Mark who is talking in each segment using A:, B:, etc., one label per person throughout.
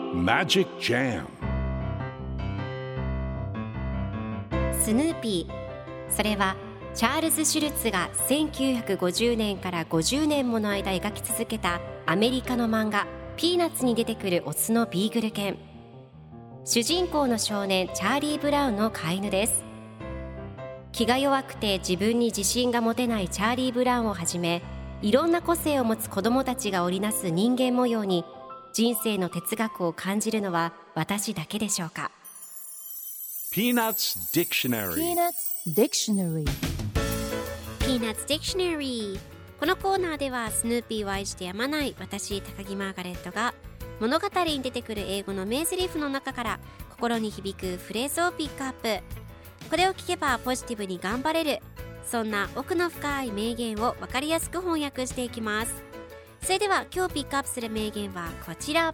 A: Magic Jam
B: スヌーピー、それはチャールズ・シュルツが1950年から50年もの間描き続けたアメリカの漫画ピーナッツに出てくるオスのビーグル犬。主人公の少年チャーリー・ブラウンの飼い犬です。気が弱くて自分に自信が持てないチャーリー・ブラウンをはじめ、いろんな個性を持つ子どもたちが織りなす人間模様に人生の哲学を感じるのは私だけでしょうか。
A: Peanuts Dictionary
C: Peanuts Dictionary
B: Peanuts Dictionary。 このコーナーではスヌーピーを愛してやまない私高木マーガレットが物語に出てくる英語の名台詞の中から心に響くフレーズをピックアップ。これを聞けばポジティブに頑張れる、そんな奥の深い名言を分かりやすく翻訳していきます。それでは今日ピックアップする名言はこちら。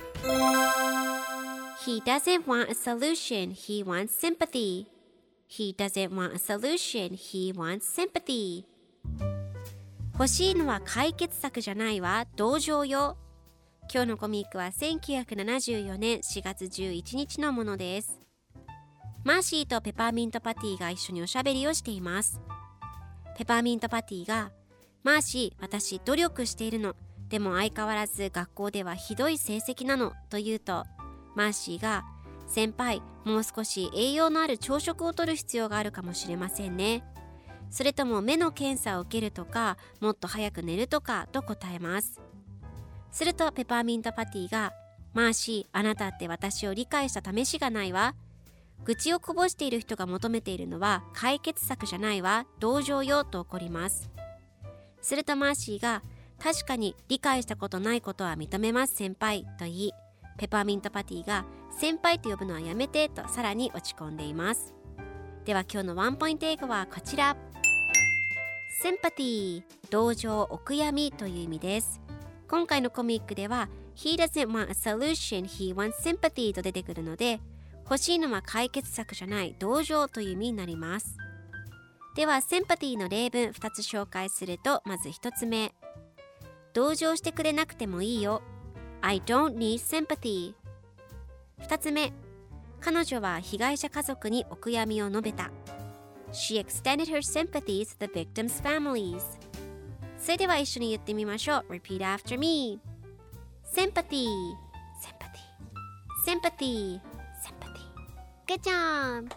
B: He doesn't want a solution, he wants sympathy. He doesn't want a solution, he wants sympathy. 欲しいのは解決策じゃないわ、同情よ。今日のコミックは1974年4月11日のものです。マーシーとペパーミントパティが一緒におしゃべりをしています。ペパーミントパティが、マーシー、私努力しているの。でも相変わらず学校ではひどい成績なのと言うと、マーシーが、先輩、もう少し栄養のある朝食をとる必要があるかもしれませんね。それとも目の検査を受けるとか、もっと早く寝るとかと答えます。するとペパーミントパティが、マーシー、あなたって私を理解した試しがないわ。愚痴をこぼしている人が求めているのは解決策じゃないわ、同情よと怒ります。するとマーシーが、確かに理解したことないことは認めます先輩と言い、ペパーミントパティが先輩と呼ぶのはやめてとさらに落ち込んでいます。では今日のワンポイント英語はこちら。 Sympathy、 同情、お悔やみという意味です。今回のコミックでは He doesn't want a solution, he wants sympathy と出てくるので、欲しいのは解決策じゃない同情という意味になります。ではシンパティの例文2つ紹介すると、まず1つ目、同情してくれなくてもいいよ。 I don't need sympathy。 2つ目、彼女は被害者家族にお悔やみを述べた。 She extended her sympathies to the victims' families。 それでは一緒に言ってみましょう。 Repeat after me。 Sympathy Sympathy Sympathy Good job。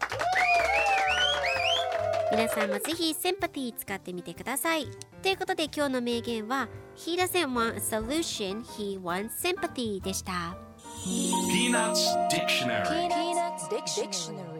B: 皆さんもぜひ Sympathy 使ってみてください。ということで今日の名言は He doesn't want a solution, he wants sympathy でした。
A: Peanuts Dictionary
C: Peanuts Dictionary